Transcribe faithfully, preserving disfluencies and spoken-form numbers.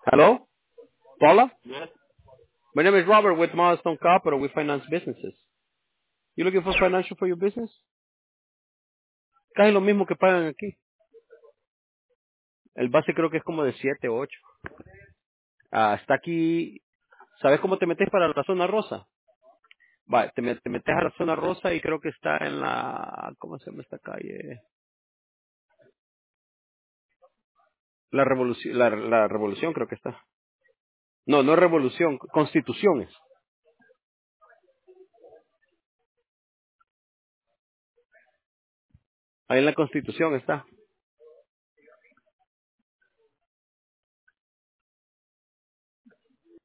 Hello? Paula? Yes. My name is Robert with Milestone Capital. We finance businesses. You looking for financial for your business? Casi lo mismo que pagan aquí. El base creo que es como de siete o ocho. Ah, está aquí. ¿Sabes cómo te metes para la zona rosa? Va, te, met- te metes a la zona rosa y creo que está en la... ¿Cómo se llama esta calle? La revolución, la, la revolución creo que está. No, no es revolución, constituciones. Ahí en la constitución está.